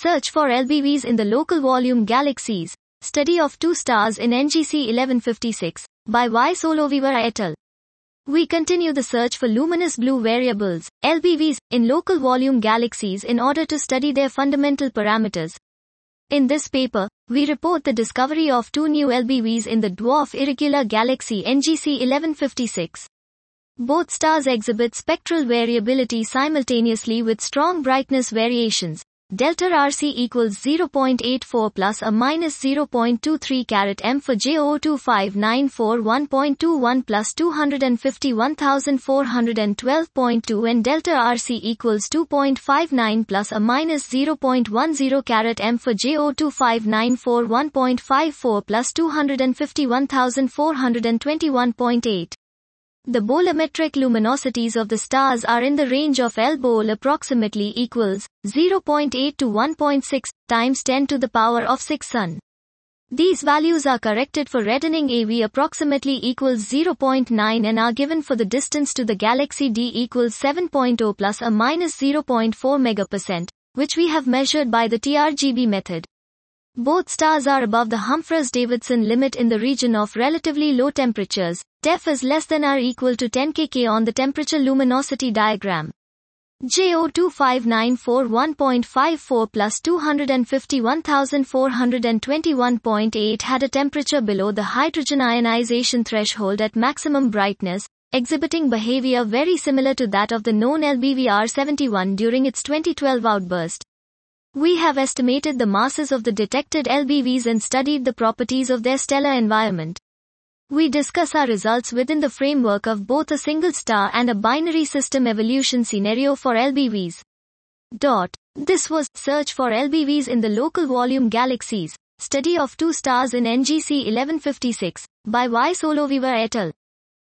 Search for LBVs in the local volume galaxies. Study of two stars in NGC 1156 by Y. Solovivera et al. We continue the search for luminous blue variables, LBVs, in local volume galaxies in order to study their fundamental parameters. In this paper, we report the discovery of two new LBVs in the dwarf irregular galaxy NGC 1156. Both stars exhibit spectral variability simultaneously with strong brightness variations. Delta RC equals 0.84 plus or minus 0.23 carat M for J02594 1.21 plus 251,412.2 and delta RC equals 2.59 plus or minus 0.10 carat M for J02594 1.54 plus 251,421.8. The bolometric luminosities of the stars are in the range of L bol approximately equals 0.8 to 1.6 times 10 to the power of 6 sun. These values are corrected for reddening AV approximately equals 0.9 and are given for the distance to the galaxy D equals 7.0 plus or minus 0.4 megapercent, which we have measured by the TRGB method. Both stars are above the Humphreys-Davidson limit in the region of relatively low temperatures. TEF is less than or equal to 10 kK on the temperature luminosity diagram. J02594 1.54 plus 251,421.8 had a temperature below the hydrogen ionization threshold at maximum brightness, exhibiting behavior very similar to that of the known LBV R71 during its 2012 outburst. We have estimated the masses of the detected LBVs and studied the properties of their stellar environment. We discuss our results within the framework of both a single star and a binary system evolution scenario for LBVs. This was Search for LBVs in the Local Volume Galaxies, Study of Two Stars in NGC 1156, by Y. Solovivera et al.